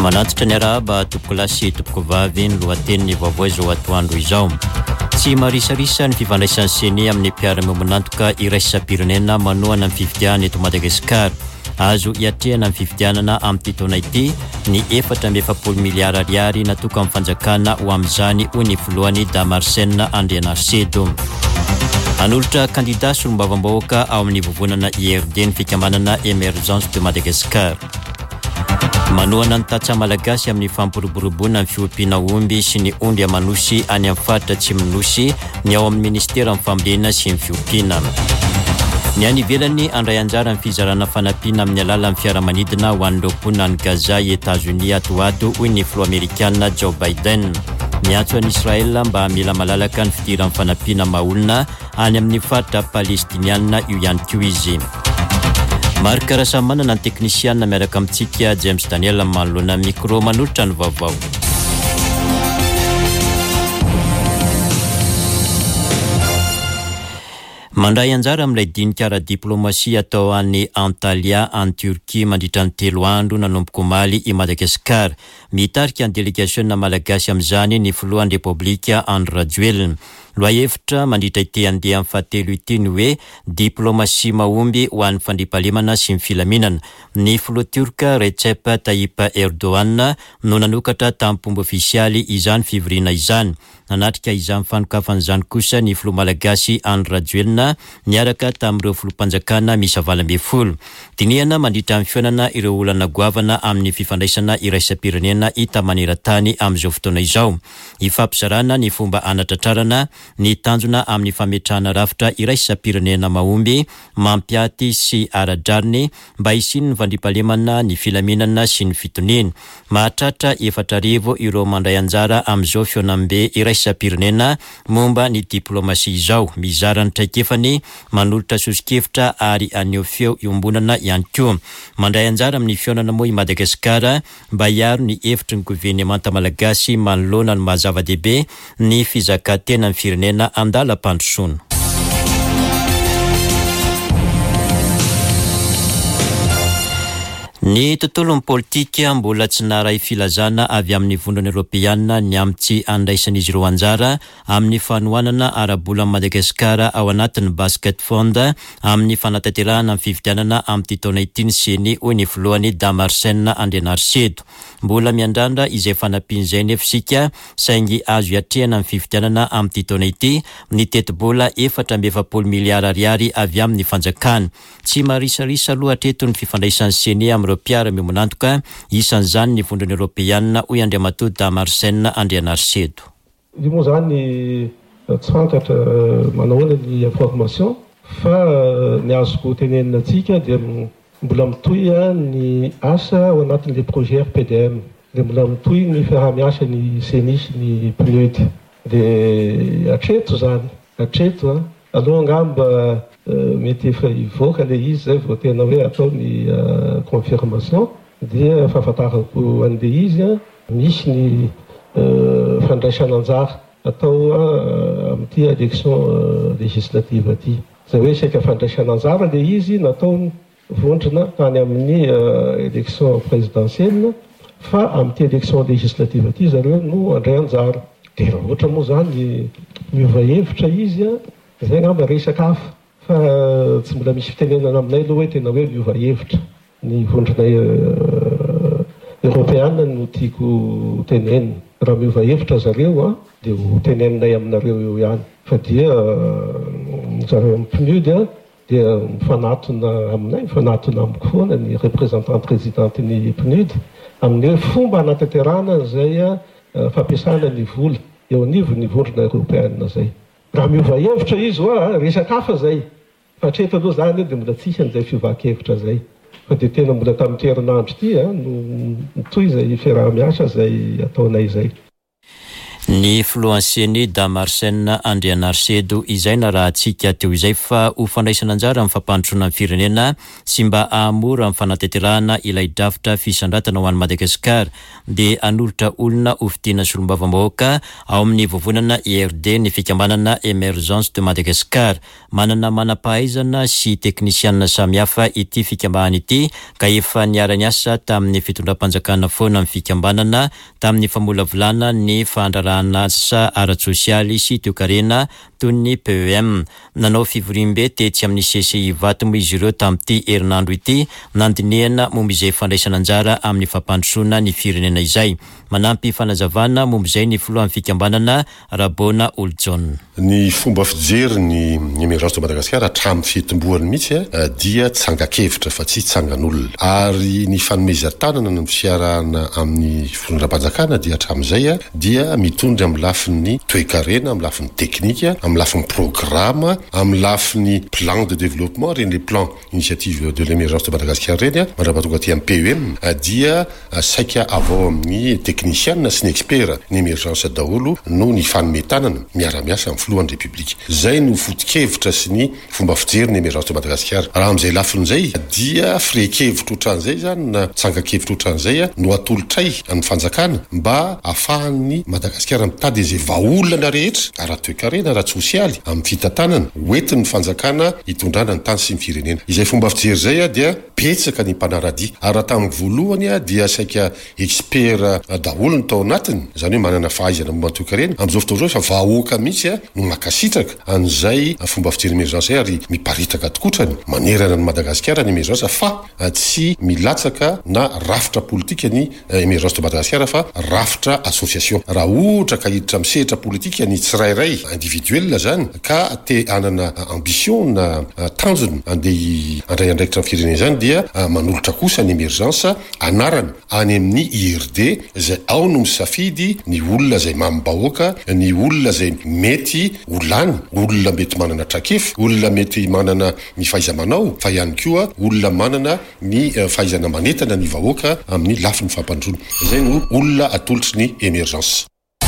manatitra ny araba topoko lasy topoko vavy ny lohateniny vaovao izao atoandro izao. Tsy marisarisa ny fifandraisan'ny seny amin'ny mpiara-miombonantoka iraisam-pirenena manohana amin'ny fifidiana eto Madagasikara. Azo iatrehana amin'ny fifidianana amin'ny taona ity ny 4.7 miliara ariary natoka amin'ny fanjakana ho amin'izany hoy ny voalohany Damarsen Andrianarsedo. Anolotra kandida solombavambahoaka ao amin'ny vovonana IRD ny fikamanana Emergence de Madagascar. Manohana ny tatsa malagasy amin'ny fampiroboroboana ny fiompiana omby sy ny ondry amanosy any amin'ny faritra Atsimonosy ny ao amin'ny ministera amin'ny fambolena sy ny fiompiana. Ny any ivelany andray anjara ny fizarana fanampiana amin'ny alalan'ny fiaramanidina ho an'ireo mponina Gaza i États-Unis atoato hoy ny filoha Amerikana Joe Biden. Miantso an'i Israel mba mila malalaka ny fidiran'ny fanampiana maolona any amin'ny faritra palestiniana io ihany koa izy. Maro karazana manana ny teknisiana miaraka amintsika James Daniel manoloana micro manolotra ny vaovao. Mandray anjara amin'ilay dinika ara-diplomasia atao any Antalya any Turquie mandritra ny 3 andro nanomboka omaly i Madagasikara. Mitarika ny delegationa malagasy amin'izany ny filohan'ny Repoblika Andry Rajoelina. Loahevitra mandritra ity andeha amin'ny fahatelo ity ny hoe diplomasia mahomby ho an'ny fandriampahalemana sy ny filaminana. Ny filoha Turka Recep Tayyip Erdogan no nanokatra tamin'ny mpomba ofisialy izany fivoriana izany. Nanatrika izany fanokafan'izany kosa ny filoha malagasy Andry Rajoelina niaraka tamin'ireo filoham-panjakana miisa 20. Dinihana mandritra amin'ny fiainana ireo olana goavana amin'ny fifandraisana iraisam-pirenena hita maneran-tany amin'izao fotoana izao. Ifampizarana ny fomba anatratrarana ny tanjona amin'ny fametrahana rafitra iraisam-pirenena mahomby, mampiaty sy aradrariny mba hisiny ny fandriampahalemana, ny filaminana sy ny fitoniana. Mahatratra 4,000 ireo mandray anjara amin'izao fiaonam-be iraisam-pirenena momba ny diplomasia izao. Mizara ny traikefany manolotra sosokevitra ary aneho feo iombonana ihany koa. Mandray anjara amin'ny fiaonana moa i Madagasikara mba hiaro ny hevitry ny governemanta malagasy manoloana ny mahazava-dehibe ny fizakantena ny firenena andalam-pandrosoana. Ny tontolon'ny politika mbola tsy naray filazana avy amin'ny vondrona Europeana ny amin'ny andraisan'izy ireo anjara amin'ny fanohanana ara-bola Madagasikara ao anatin'ny basket fond amin'ny fanatanterahana amin'ny fifidianana amin'ny taona ity ny seny hoy ny voalohany Damarsen Andrianarsedo. Mbola miandrandra izay fanampian'izay nefa isika saingy azo iatrehana amin'ny fifidianana amin'ny taona ity ny teti-bola 4.7 miliara ariary avy amin'ny fanjakana. Tsy marisarisa aloha hatreto ny fifandraisan'ny seny amin'ny mpiara-miombonantoka isan'izany ny vondrona Europeana hoy Andriamatoa Damarsen Andrianarsedo. Io moa zany tsy fantatra manahoana ny information fa ny azoko tenenina antsika dia mbola mitohy ny asa ao anatin'le projet RPDM, dia mbola mitohy ny fiarah-miasa ny CENI sy ny PNUD. Dia hatreto zany, hatreto aloha angamba mety efa ivoaka le izy zay vao tena hoe atao ny confirmation dia fahafantarako an'le izy misy ny fandraisana anjara atao amin'ity élection législative aty. Zay hoe saika fandraisana anjara le izy natao vondrona tany amin'ny élection présidentielle fa amin'ity élection législative aty zareo no andray anjara. Dia raha ohatra moa zany miova hevitra izy zay ngamba resaka hafa. Fa tsy mbola misy fitenenana aminay aloha hoe tena hoe miova hevitra ny vondrona Europeana no tiako tenenina. Raha miova hevitra zareo dia ho teneninay aminareo eo ihany. Fa dia zareo amin'ny PNUD dia mifanatona aminay, mifanatona amiko foana ny représentant présidente ny PNUD amin'ny fomba anatanterahana izay fampiasana ny vola eo anivo ny vondrona Europeana zay. Raha miova hevitra izy resaka hafa zay. Fa hatreto aloha zany dia mbola tsisy an'izay fiovahan-kevitra zay. Fa dia tena mbola tamin'ny toerinandro ity no mitohy izay fiarah-miasa zay ataonay zay. Ny fluenseny da Marsen Andrianarsedo izay na raha antsika teo izay fa ho fandraisana anjara amin'ny fampandrosoana amin'ny firenena sy mba hahamora amin'ny fanateterahana ilay drafitra fisandratana ho an'i Madagasikara dia anolotra olona hovidiana solombavambahoaka ao amin'ny vovonana IRD ny fikambanana Emergence de Madagascar. Manana manam-pahaizana sy teknisianina samihafa ity fikambanana ity ka efa niara-niasa tamin'ny fitondram-panjakana foana amin'ny fikambanana tamin'ny famolavolana ny fandrarahana asa ara-tsosialy sy toe-karena toy ny PEM. Nanao fivorimbe tetsy amin'ny CCI vaty moa izy ireo tamin'ity herinandro ity nandinihana momba izay fandraisana anjara amin'ny fampandrosoana ny firenena izay. Manampy fanazavana momba izay ny filohan'ny fikambanana Rabona Oljon. Ny fomba fijery ny Emergence de Madagascar hatramin'ny fitomboany mihitsy dia tsangakevitra fa tsy tsangan'olona. Ary ny fanomezan-tanana ny fiarahana amin'ny fitondram-panjakana dia hatramin'izay dia mitondra amin'ny lafin'ny toe-karena, amin'ny lafin'ny teknika, amin'ny lafin'ny programma, amin'ny lafin'ny plan de développement, reny les plans initiative de l'Emergence de Madagascar reny mandrapatonga aty amin'ny PEM dia saika avao amin'ny teknisianina sy ny expert ny emergence daholo no ny fanometanana miara-miasa amin'ny filohan'ny République. Zay no foto-kevitra sy ny fomba fijery ny Emergence de Madagascar. Raha amin'izay lafin'izay dia firehekevitra ohatran'izay zany na tsangakevitra ohatran'izay no atolotray amin'ny fanjakana mba ahafahan'ny Madagasikara mitady izay vahaolana rehetra ara-toe-karena, ara-tsosialy amin'ny fitantanana hoentin'ny fanjakana hitondrana ny tany sy ny firenena. Izay fomba fijery zay dia betsaka ny mpanarady. Ary tamin'ny voalohany dia saika expert daholo ny tao anatiny, izany hoe manana fahaizana momba ny toe-karena. Amin'izao fotoana izao efa vahoaka mihitsy no mankasitraka an'izay fomba fijery emergence ary miparitaka tokotrany manerana ny Madagasikara ny emergence fa tsy milatsaka na rafitra politika ny Emergence de Madagascar fa rafitra association. Raha ohatra ka hiditra amin'ny sehatra politika ny tsirairay individuel zany ka te hanana ambition na tanjona andeha andray andraikitra amin'ny firenena zany dia manolotra kosa ny emergence anarana any amin'ny IRD zay ao no misafidy ny olona zay mamim-bahoaka, ny olona zay mety olany, olona mety manana trakefo, olona mety manana ny fahaiza-manao, fa ihany koa olona manana ny fahaizana manetana ny vahoaka amin'ny lafin'ny fampandroana. Zay no olona atolotry ny emergence.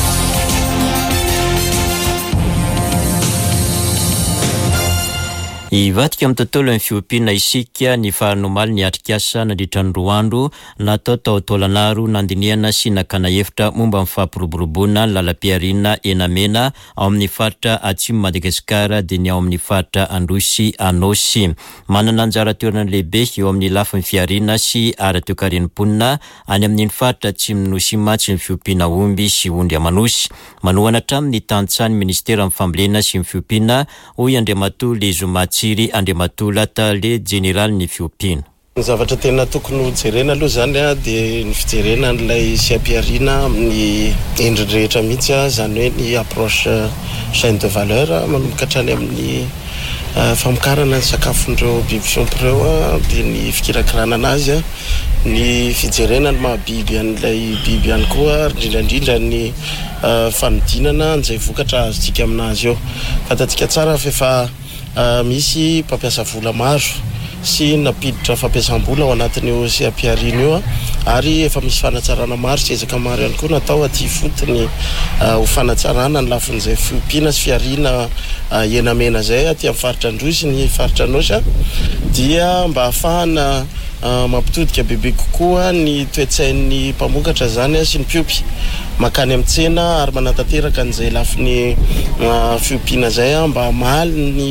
Ivatika amin'ny tontolo ny fiompiana isika ny faranomaly ny atrikasa nandritra ny roa andro natao tao taolanaro nandinihana sy nakana hevitra momba amin'ny fampiroboroboana ny lalam-piarina enamena ao amin'ny faritra atsimo Madagasikara dia ny ao amin'ny faritra Androsy Anosy. Manana anjara toerana lehibe eo amin'ny lafin'ny fiarina sy ara-toe-karenimponina any amin'ny faritra atsimo nosy sy ny fiompiana omby sy ondry amanosy. Manohana hatramin'ny tantsany ministera amin'ny fambolena sy ny fiompiana hoy Andriamatoa Lezomatsy Andriamatola Tale General ny fiompiana. Ny zavatra tena tokony ho jerena aloha zany dia ny fijerena n'ilay siam-piarina amin'ny endriny rehetra mihitsy zany hoe ny approche chaîne de valeur manomboka hatrany amin'ny famokarana ny sakafondreo biby fiompireo dia ny fikirakirana anazy ny fijerena ny mahabiby an'ilay biby ihany koa indrindrandrindra ny fanodinana izay vokatra azontsika aminazy eo. Fatatsika tsara fa efa misy mpampiasa vola maro sy napiditra fampiasam-bola ao anatin'io siam-piarina io ary efa misy fanatsarana maro sy ezaka maro ihany koa natao aty fotony ho fanatsarana ny lafin'izay fiompiana sy fiarina enamena zay aty amin'ny faritra Androsy ny faritra Anosy dia mba ahafahana mampitodika bebe kokoa ny toe-tsain'ny mpamokatra zany sy ny mpiompy makany amin'ny tsena ary manatanteraka an'izay lafin'ny fiompiana zay mba hamaly ny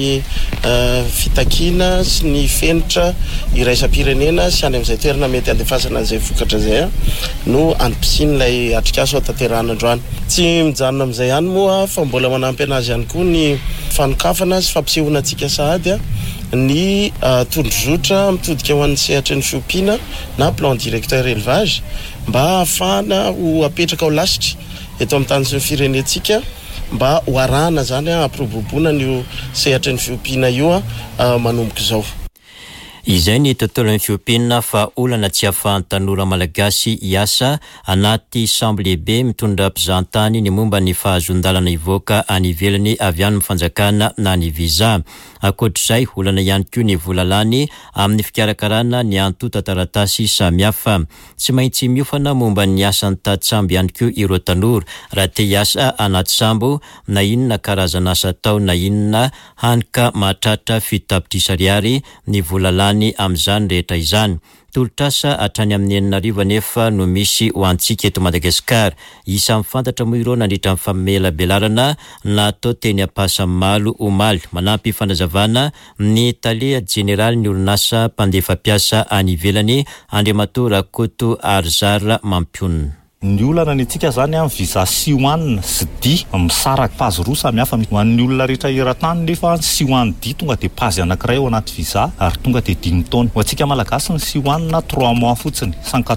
fitakiana sy ny fenitra iraisam-pirenena sy any amin'izay toerana mety andefasana an'izay vokatra zay no antom-pisin'ilay atrikasa tanterahana androany. Tsy mijanona amin'izay ihany moa fa mbola manampy anazy ihany koa ny fanokafana sy fampisehoana antsika sahady ny tondrozotra mitodika ho an'ny sehatra ny fiompiana na plan directeur élevage mba ahafahana ho apetraka ao lasitra eto amin'ny tany sy ny firenetsika mba ho arahana zany ampiroboroboana ny sehatra ny fiompiana io manomboka izao. Izay ny tontolon'ny fiompiana fa olana tsy ahafahan'ny tanora malagasy hiasa anaty sambo lehibe mitondra mpizahantany ny momba ny fahazon-dalana ivoaka any ivelany avy any amin'ny fanjakana na ny visa. Akoatr'izay olana ihany koa ny volalany amin'ny fikarakarana ny antotan-taratasy samihafa. Tsy maintsy miofana momba ny asan'ny tantsambo ihany koa ireo tanora raha te hiasa anaty sambo na inona karazana asa atao na inona hanika mahatratra fito tapitrisa ariary ny volalany amin'izany rehetra izany. Tolotrasa hatrany amin'ny 9 nefa no misy ho antsika eto Madagasikara. Isa mifantatra moa ireo nandritra ny famelabelarana natao teny Ampasamalo omaly manampy fanazavana ny taleha jeneraly ny orinasa mpandefa piasa any ivelany Andriamato Rakoto Arzara Mampionina. Ny olana ny antsika zany amin'ny visa sy hoanina sy di misaraka pazy roa samihafa ho an'ny olona rehetra eran-tany nefa sy hoanina di tonga de pazy anankiray ao anaty visa ary tonga de 5 taona. Ho antsika malagasy ny sy hoanina 3 mois fotsiny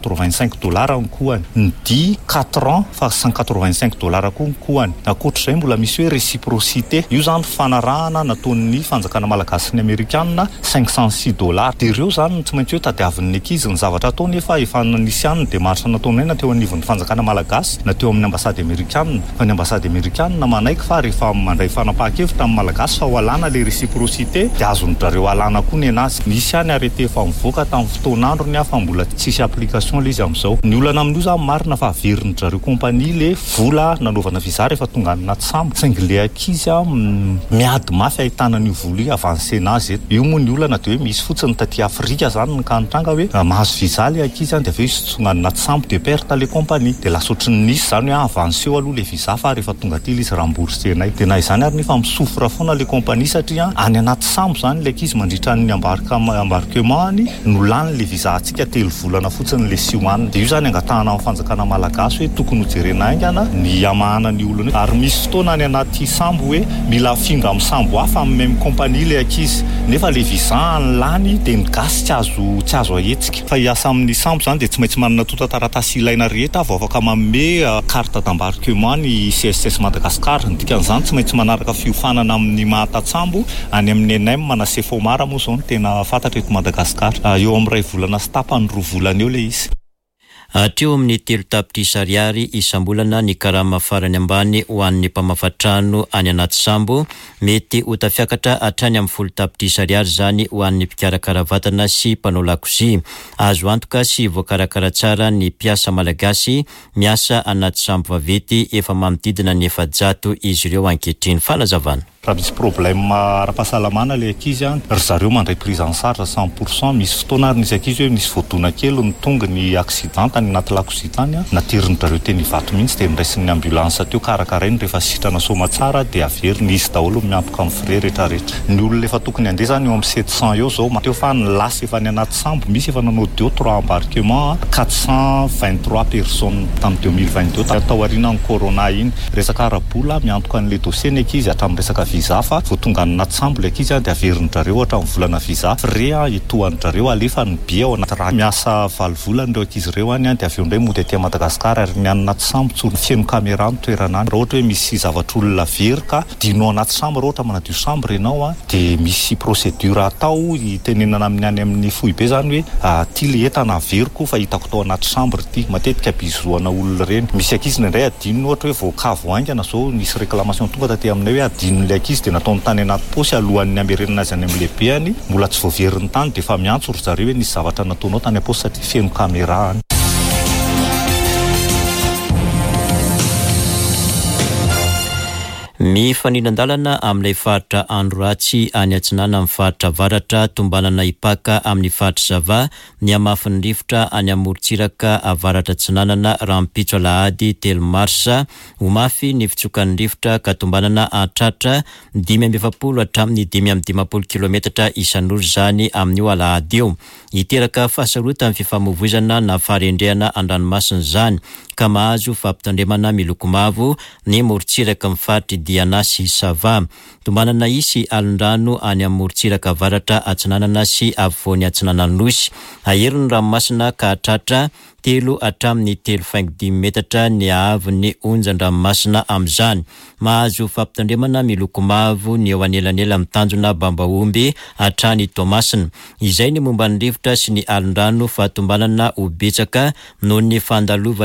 $185 ny kohany. Ny di 4 ans fa $185 koa ny kohany. Akoatr'izay mbola misy hoe réciprocité. Io zany fanarahana nataon'ny fanjakana malagasy ny Amerikanina $506. De ireo zany tsy maintsy hoe tadiavin'ny ankizy ny zavatra atao nefa efa nisy ihany ny démarche nataonay na teo anivon'ny fanjakana malagasy na teo amin'ny ambasady amerikanina. Fa ny ambasady amerikanina manaiky fa rehefa mandray fanapahan-kevitra amin'ny malagasy fa ho alana le réciprocité de azon'zareo alana koa ny anazy. Nisy ihany arrêté efa mivoaka tamin'ny fotoan'andro ny hafa mbola tsisy application le izy amin'izao. Ny olana amin'io zany marina fa averin'zareo kompania le vola nanaovana visa rehefa tonga anaty sambo. Saingy le ankizy miady mafy ahitana ny vola avancé nazy eto. Io moa ny olana de hoe misy fotsiny taty Afrika zany ny kanitranga hoe mahazo visa le ankizy de aveo izy tonga anaty sambo de perte le compagnie. De lasotry ny nisy zany hoe avancé aloha le visa fa rehefa tonga ty izy remboursenay. De na izany ary nefa misofra foana le compagnie satria any anaty sambo zany le ankizy mandritra ny embarquement no lany le visa atsika 3 volana fotsiny le sy hoanina. De io zany angatahana amin'ny fanjakana malagasy hoe tokony ho jerena aingana ny amahana ny olona. Ary misy fotoana any anaty sambo hoe mila finga amin'ny sambo hafa amin'ny même compagnie le ankizy nefa le visa lany de ny gasy tsy azo ahetsika. Fa hiasa amin'ny sambo zany de tsy maintsy manana tota-taratasy ilaina rehetra vao afaka manome carte d'embarquement ny CSS Madagasikara. Dikan'izany tsy maintsy manaraka fiofanana amin'ny mahatatsambo any amin'ny NM na Sefomara moa zao no tena fantatra eto Madagasikara. Eo amin'ny 2 volana sy tapany 2 volana eo le izy. Hatreo amin'ny 3 tapitrisa ariary isam-bolana ny karama farany ambany ho an'ny mpamafatrano any anaty sambo. Mety ho tafiakatra hatrany amin'ny 10 tapitrisa ariary zany ho an'ny mpikarakara vatana sy mpanao lakozia. Azo antoka sy voakarakara tsara ny mpiasa malagasy miasa anaty sambo vavety efa manodidina ny 700 izy ireo ankehitriny. Fanazavana. Raha misy problème ara-pahasalamana le ankizy ry zareo mandray prise en charge 100%. Misy fotoana ary nisy ankizy hoe misy voadona kely ny tonga ny accident tany anaty lakozia tany natirin'ny zareo teny hivato mihitsy de niraisiny ny ambulance teo karakarainy rehefa sitrana soma tsara de averiny izy daholo miampika amin'ny frais rehetrarehetra. Ny olona efa tokony andeha zany eo amin'ny 700 eo zao mateo fa ny lasy efa ny anaty sambo misy efa nanao 2-3 embarquement 423 personnes tamin'ny 2022 tao aorianan'ny corona iny. Resaka arabola miantoka an'le dossier ny ankizy hatramin'ny resaka visa fa vao tonga anaty sambo le ankizy de averin'zareo hatramin'ny volana visa frais itohan'zareo alefa ny be ao anaty raha miasa 7 volana ireo ankizy ireo any de aveo ndray mody aty Madagasikara ary ny anaty sambo tsony fieno caméra ny toerana any. Raha ohatra hoe misy zavatr'olona very ka dinao anaty sambo raha ohatra manadio sambo renao de misy procédure atao itenenana amin'ny fohy be zany hoe ty le entana veriko fa hitako tao anaty sambo ty matetika bizoana olona reny. Misy ankizy ndray adininy ohatra hoe voakavo aingana zao nisy réclamation tonga taty aminay hoe adininy le ankizy de nataony tany anaty posy alohan'ny amerenana azy any amin'ny lehibeany mbola tsy voaveriny tany de fa miantso ry zareo hoe nisy zavatra nataonao tany am-posy satria feno caméra any. Mifanina-dalana amin'ilay faritra andro ratsy any Atsinana amin'ny faritra avaratra tombanana ipaka amin'ny faritra Zava ny amafin'ny rivotra any amorontsiraka avaratra Atsinanana rampitso alahady 3 marsa ho mafy ny fitsokan'ny rivotra ka tombanana antratra 570 hatramin'ny 550 kilometatra isan'ora zany amin'io alahady eo. Hiteraka fahasarota amin'ny fifamoivoizana na farendrehana an-dranomasina zany ka mahazo fampitandremana miloko mavo ny morontsiraka amin'ny faritra Diana sy Sava. Tombanana isy alondrano any amorontsiraka avaratra Atsinanana sy afovoany Atsinananosy. Aheriny ranomasina ka hatratra 3 hatramin'ny 3.5 metatra ny ahavon'ny onjan-dranomasina amin'izany. Mahazo fampitandremana miloko mavo ny eo anelanela mitanjona Bambaomby hatrany Tomasina. Izay ny momba ny rivotra sy ny alondrano fa tombanana ho betsaka noho ny fandalovany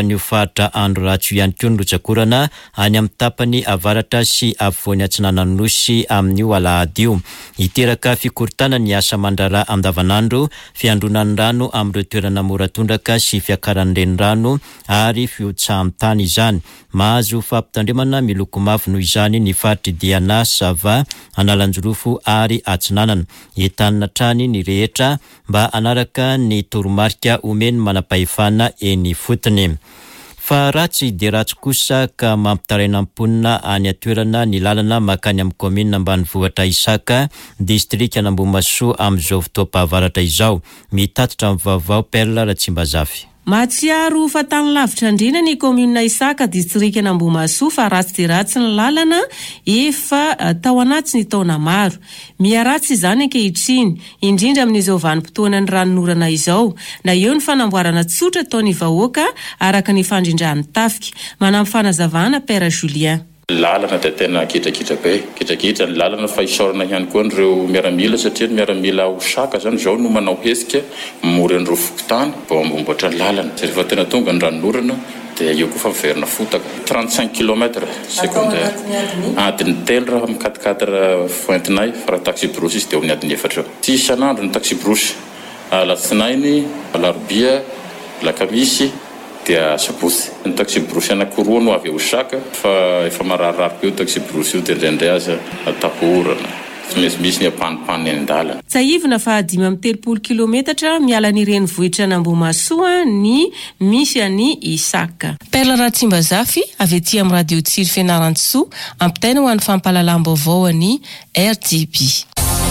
faritra andro ratso ihany koa nirotsakorana any amin'ny tapany avaratra sy afovoany Atsinanana Nosy amin'io alahady io. Hiteraka fikortana ny asa mandrara andavanandro, fiandronan'ny rano amin'ireo toerana moratondraka sy fiakaran'ny renirano ary fiotsahan-tany izany. Mahazo fampitandremana miloko mavo noho izany ny faritry Diana, Sava, Analanjorofo ary Atsinanana. Entanina trany ny rehetra mba anaraka ny toromarika omeny manam-pahefana eny fotony. Fa ratsy dia ratsy kosa ka mampitaraina amponina any atoerana ny lalana makany amin'ny komina ambanivohitra Isaka, distrika Ambohimasoa amin'izao fotoam-pahavaratra izao. Mitatitra amin'ny vaovao Perla Ratsimbazafy. Matsiaro fa tany lavitra indrindra ny komuna Isaka, distrika Ambohimasoa fa ratsy dia ratsy ny lalana efa tao anaty ny taona maro. Miaratsy izany ankehitriny, indrindra amin'izao vanim-potoana ny ranonorana izao. Na eo ny fanamboarana tsotra ataon'ny vahoaka araka ny fandrindran'ny tafika. Manampy fanazavana Père Julien. Lalana dia tena kitrakitra be, kitrakitra ny lalana fa isaorana ihany koa ireo miaramila satria ny miaramila Osaka zany zao no manao hesika moren'ireo fokotany mba ambomboatra ny lalana. Rehefa tena tonga ny ranonorana dia eo koa fa verina fotaka 35 km secondaire. Adiny telo raha amin'ny 4x4 foentinay fa raha taxi brosy izy dia amin'ny adiny 4. Tsy isan'andro ny taxi brosy. Alatsinainy, alarobia, lakamisy dia sabotsy. Ny taxi brosy anankiroa no avy Osaka fa efa mararirary eo taxi brosy io dia indraindray aza atahorana. Misy ny ampanimpany eny an-dalana. Tsahivina fa 530 kilometatra miala ny renivohitra n'Ambohimasoa ny misy any Isaka. Perla Ratsimbazafy avy ety amin'ny radio Tsiro Fianarantsou, ampitaina ho an'ny fampahalalam-baovao any RDP.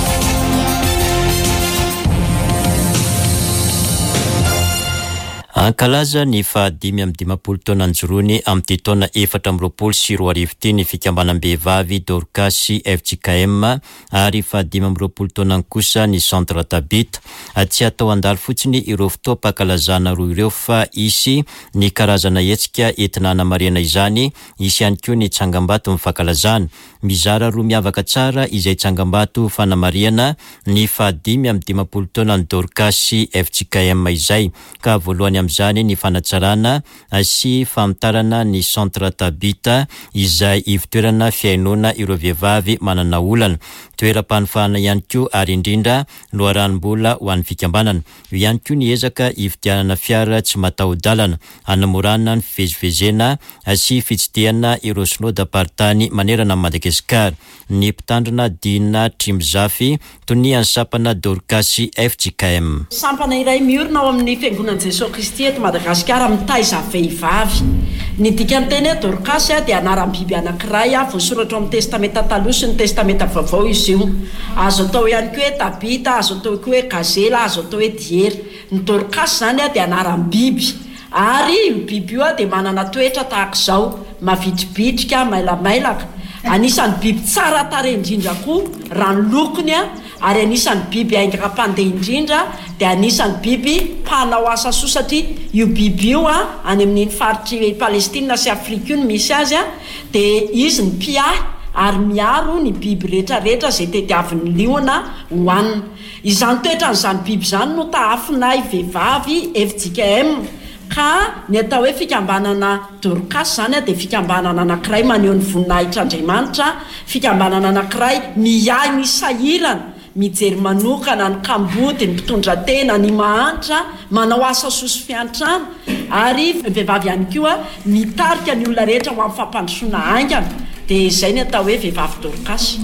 Ankalaza ny fahadimy amin'ny 50 taona anjorony amin'ny taona 420 ty ny fikambanam-behivavy Dorcas FJKM ary fahadimy amin'ny 20 taona kosa ny Centre Tabita. Tsy atao andalo fotsiny ireo fotoam-pankalazana roa ireo fa isy ny karazana hetsika entina hanamariana izany, isy ihany koa ny tsangam-bato mifankalazana. Mizara roa miavaka tsara izay tsangam-bato fanamariana ny fahadimy amin'ny 50 taona ny Dorcas FJKM izay, ka voalohany amin'izany ny fanatsarana sy famotarana ny Centre Tabita izay ivitoerana fiainona ireo vehivavy manana olana. Toeram-panofahana ihany koa ary indrindra loharam-bola ho an'ny fikambanana. Io ihany koa ny ezaka ividianana fiara tsy mataho-dalana, hanamorana ny fivezivezena sy fitsidihana ireo sinodam-paritany manerana Madagasikara. Ny mpitandrina Dina Trimzafy tony ansapana Dorcas FJKM. Sampana iray miorina ao amin'ny fiangonan'i Jesosy Kristy eto Madagasikara mitaiza vehivavy. Ny dikanteny Dorcas dia anaram-biby anankiray voasoratra amin'ny testamenta taloha sy ny testamenta vaovao izy io. Azo atao ihany koa hoe Tabita, azo atao koa hoe Gazela, azo atao hoe Diery. Ny Dorcas zany dia anaram-biby. Ary io biby io dia manana toetra tahaka izao, mavitribitrika, mailamailaka. Anisan'ny biby tsara tarehy indrindra koa raha ny lokony ary anisan'ny biby aingam-pandeha indrindra dia anisan'ny biby mpanao asa soa satria io biby io any amin'ny faritry Palestina sy Afrika no misy azy dia izy ny mpiahy ary miaro ny biby rehetrarehetra izay tediavin'ny liona hohanina. Izany toetran'izany biby izany no tahafinay vehivavy FJKM. Ka ny atao hoe fikambanana Dorcas zany dia fikambanana anankiray maneho ny voninahitran'Andriamanitra, fikambanana anankiray miahy ny sahirana, mijery manokana ny kambody, ny mpitondra tena, ny mahantra, manao asa soa sy fiantrana ary vehivavy ihany koa mitarika ny olona rehetra ho amin'ny fampandrosoana haingana. Dia izay ny atao hoe vehivavy Dorcas.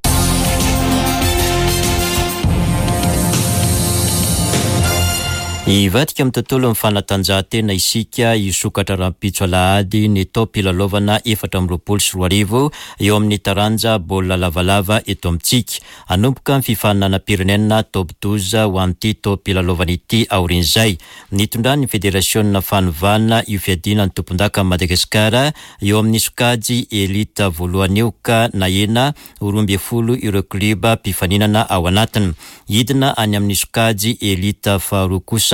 Ivadika amin'ny tontolo ny fanatanjahantena isika isokatra rampitso alahady ny taom-pilalaovana 420 eo amin'ny taranja baolina lavalava eto amintsika. Anomboka ny fifaninanam-pirenena top 12 ho an'ity taom-pilalaovana ity aorian'izay. Nitondran'ny federasiona fanovana io fiadina ny tompon-daka Madagasikara eo amin'ny sokajy elita voalohany eo ka nahena 12 ireo kluba mpifaninana ao anatiny. Hidina any amin'ny sokajy elita faharoa kosa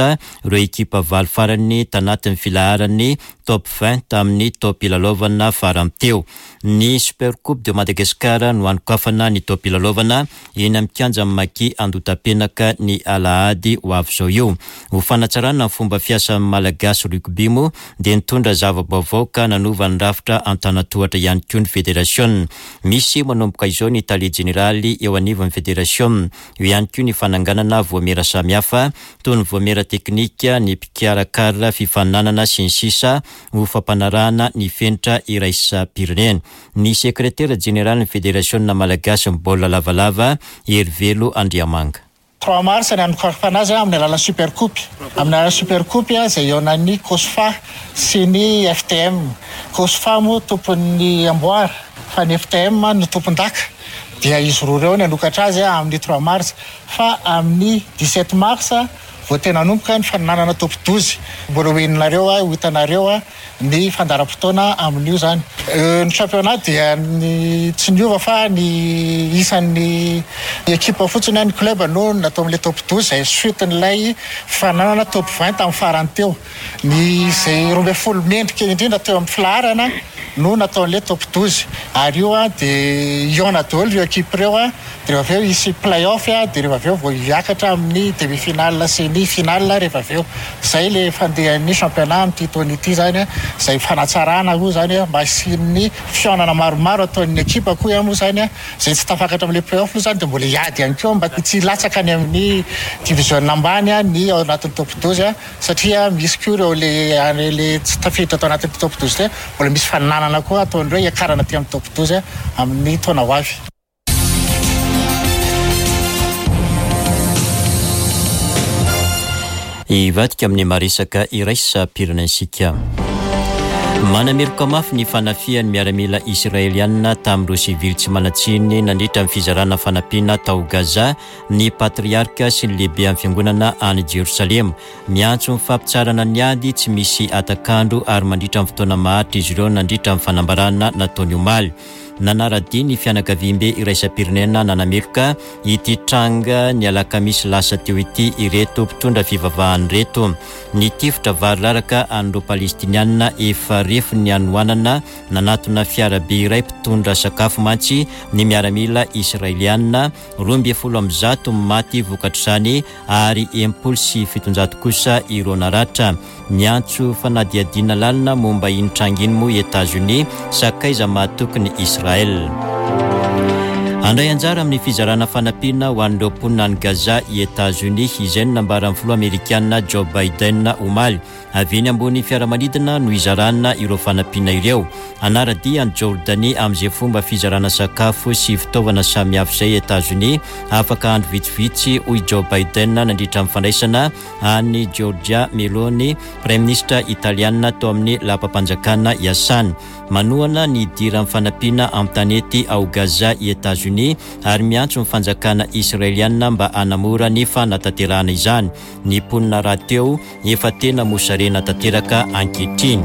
fa ireo ekipa valo farany tanatin'ny filaharany top 20 tamin'ny top ilalaovana faramteo. Ny Super Coupe de Madagascar no anokafana ny top ilalaovana eny amin'ny kianja Maki Andotapenaka ny Alahady ho avy zao io. Ho fanatsarana ny fomba fiasa malagasy rugby mo dia nitondra zava-baovao ka nanova ny rafitra an-tanatohatra ihany koa ny federation. Misy manomboka izao ny Italie Generaly eo anivon'ny federation. Io ihany koa ny fananganana voamera samihafa toy ny voamera teknika, ny mpikarakara fifananana sy ny sisa ho fampanarahana ny fenitra iraisam-pirenena. Ny sekretera generaly ny federation na malagasy baolina lavalava Hervelo Andriamanga. 3 mars ny anokafana azy amin'ny alalan'ny Super Coupe. Amin'ny alalan'ny Super Coupe izay eo an'ny COSFA sy ny FTM. COSFA mo tompon'ny amboara fa ny FTM no tompon-daka. Dia izy roa ireo ny anokatra azy amin'ny 3 mars fa amin'ny 17 mars vao tena anomboka ny fananana top 12. Mbola hoeninareo ho hitanareo ny fandaram-potoana amin'io zany. Ny championnat dia tsy niova fa ny isan'ny ekipa fotsiny ny club no natao amin'ilay top 12 izay suiten'ilay fananana top 20 amin'ny farany teo. Ny izay 12 mendrika indrindra teo amin'ny filaharana no natao amin'ilay top 12. Ary io dia iona daholo io ekipa ireo dia rehefa avy eo isy play-off dia rehefa avy eo vao hiakatra amin'ny demi-finale sy ny finale rehefa avy eo. Izay ilay fandehan'ny championnat amin'ity taona ity zany izay fanatsarana io zany mba hisian'ny fihaonana maromaro ataon'ny ekipa koa moa zany izay tsy tafakatra amin'ilay play-off moa zany dia mbola hiady ihany koa mba tsy latsaka any amin'ny division ambany ny ao anatin'ny top 12 satria misy koa ireo le tsy tafiditra atao anatin'ny top 12 dia mbola misy fananana koa ataon'ireo hiakarana aty amin'ny top 12 amin'ny taona ho avy. Ivadika amin'ny maresaka iraisam-pirenensika. Manameloka mafy ny fanafian'ny miaramila Israeliana tamin'ireo sivily tsy manatsiny nandritra amin'ny fizarana fanampiana tao Gaza ny patriarka sy ny lehibe amin'ny fiangonana any Jerusalema. Miantso ny fampitsarana ny ady tsy misy atakandro ary mandritra amin'ny fotoana maharitra izy ireo nandritra amin'ny fanambarana nataony omaly. Nanaradi ny fianakaviam-be iraisam-pirenena nanameloka ity tranga ny alakamisy lasa teo ity ireto mpitondra fivavahany reto. Ny tifitra variraraka an'ireo palestiniana efa refo ny anoanana nanatona fiarabe iray mpitondra sakafo mantsy ny miaramila israeliana 12 maty vokatr'izany ary 17 kosa ireo naratra. Niantso fanadiadiana lalina momba iny tranga iny moa Etats-Unis sakaiza mahatokony Israel. Andray anjara amin'ny fizarana fanampiana ho an'ireo mponina any Gaza i Etats-Unis izay no nambaran'ny filoha Amerikanina Joe Biden omaly. Avy eny ambony fiaramanidina no izarana ireo fanampiana ireo. Anaradia any Jordanie amin'izay fomba fizarana sakafo sy fitaovana samihafa izay Etats-Unis afaka andro vitsivitsy hoy Joe Biden nandritra amin'ny fandraisana any Giorgia Meloni, Prime Ministre Italiana tao amin'ny lapam-panjakana Yasan. Manohana ny dira amin'ny fanampiana amin'ny tanety ao Gaza i Etats-Unis ary miantso ny fanjakana Israeliana mba hanamora ny fanatanterahana izany. Ny mponina rahateo efa tena mosarena tanteraka ankehitriny.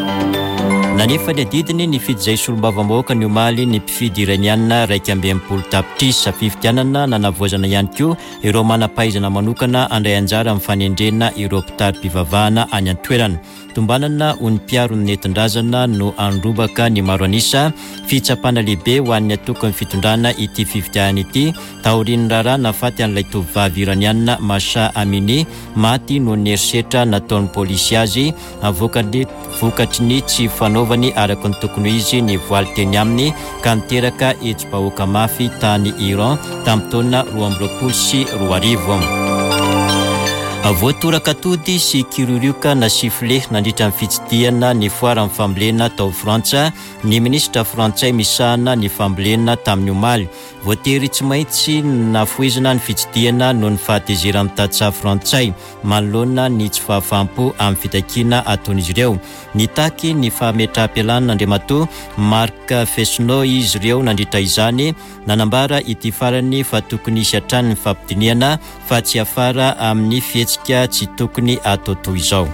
Nanefa ny adidiny ny fidy solombavambahoaka ny omaly ny mpifidy iraniana 12 tapitrisa fifidianana nanavoazana ihany koa ireo manampaizana manokana andray anjara amin'ny fanendrena ireo mpitary-pivavahana any an-toerana. Tumbanana un piaro netindrazana no androbaka ny maro anisa fitsapana lehibe ho an'ny atokony fitondrana ity fifidiana ity taoriny rara nafaty an'ilay tovovavy iraniana Masha Amini maty no nerisetra nataon'ny polisy azy vokatry ny tsy fanaovany araka ny tokony izy ny voaly teny aminy ka niteraka hetsi-bahoaka mafy tany Iran tamin'ny taona 2024. Voatoraka tody sy kirurioka na sifle nandritra ny fitsidiana ny foara amin'ny fambolena tao Frantsa ny ministra frantsay misahana ny fambolena tamin'ny omaly. Voatery tsy maintsy nafoezana ny fitsidiana noho ny fahatezera mitantsaha frantsay manoloana ny tsy fahafampo amin'ny fitakiana ataon'izy ireo. Nitaky ny fahametraha-pialana nandriamato Marc Fesneau izy ireo nandritra izany nanambara ity farany fa tokony isy hatrany ny fampidiniana fa tsy afara amin'ny fihetsika tsy tokony atao toy izao.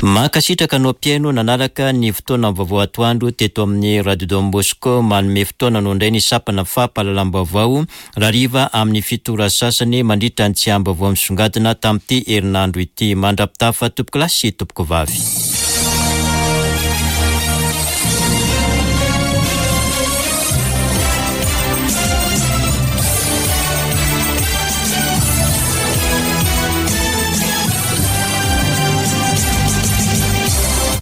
Makasitraka no pieno nanaraka ny fotoana vaovao atoandro teto amin'ny Radio Don Bosco manome fotoana nondray ny sapana fampahalalam-baovao rariva amin'ny fitora sasany mandritra ny tsiam-baovao misongadina tamin'ity herinandro ity mandrapitafa tompoko lasy tompoko vavy.